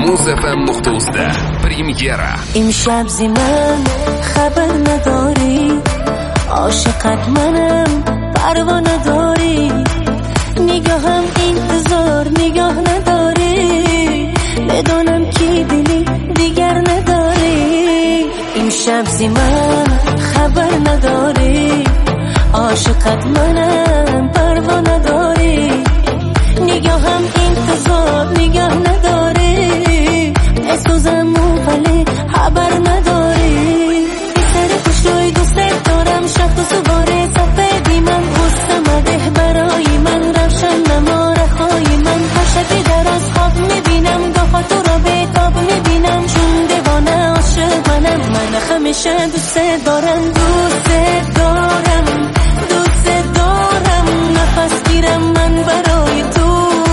muzfm.uz پریمیرا. امشب زی من خبر نداری، عاشقت منم پروانه داری، نگاهم انتظار نگاه نداری، بدونم کی دلی دیگر نداری. امشب زی من خبر نداری، عاشقت منم پروانه داری، نگاهم انتظار نگاه نداری، بسوزم ولی خبر نداری. سر خوش روی دوست دارم، شخص و سواره سفیدی من، غصه مده برای من، روشن نما رخای من، هر شبی در از خواب میبینم، گاه تو را به خواب میبینم، چون دیوانه عاشق منم، من همیشه دوست دارم، دوست دارم، دوست دارم، نفس گیرم من برای تو،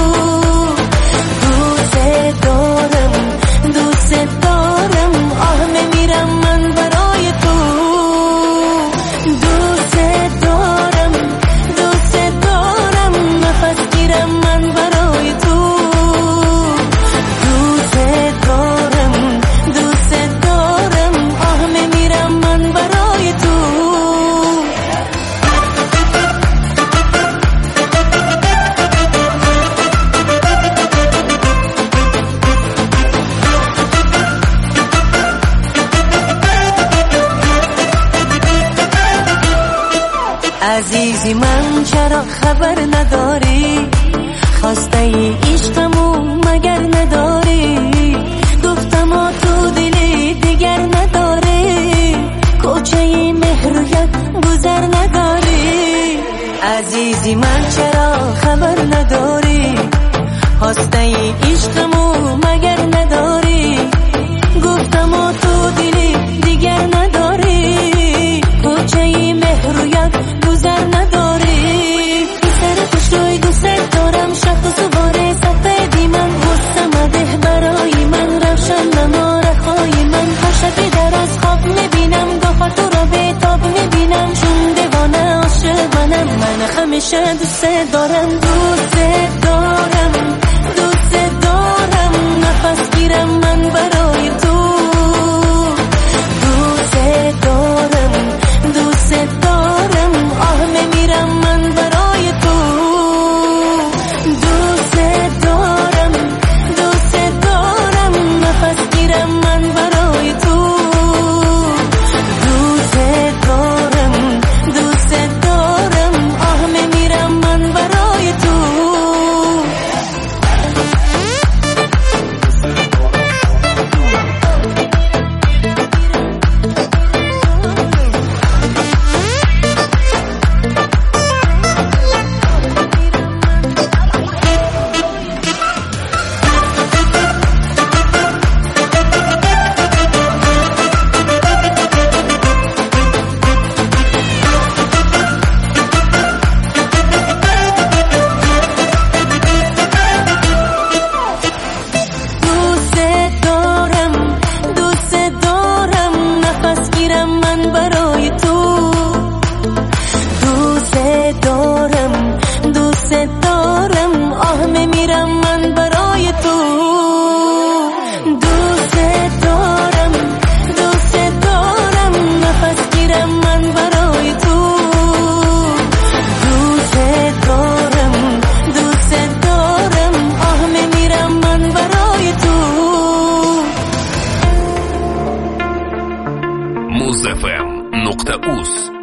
دوست دارم، دوست دارم، آه میمیرم من برای تو، دوست دارم، دوست دارم، نفس گیرم من برای تو، دوست دارم، دوست دارم، آه میمیرم من برای تو. عزیزی من چرا خبر نداری، خواسته ای عشقمو مگر نداری، گفتم تو دلی دیگر نداری، کوچه مهر یک گذر نداری. عزیزی من چرا خبر نداری، خواسته ای عشقمو مگر نداری، گفتم تو دلی دیگر نداری، کوچه مهر یک گذر نداری. سر خوش روی دوست دارم، شخص و سواره سفیدی من، غصه مده برای من، روشن نما رخای من، هر شبی در از خواب میبینم، گاه تو را به خواب میبینم، چون دیوانه عاشق منم، من همیشه دوست دارم، دوست دارم، دوست دارم، نفس گیرم من برای تو، دوست دارم، دوست دارم، آه میمیرم من برای تو، دوست دارم، دوست دارم، نفس گیرم من برای تو، دوست دارم، دوست دارم، آه میمیرم من برای تو. muzfm.uz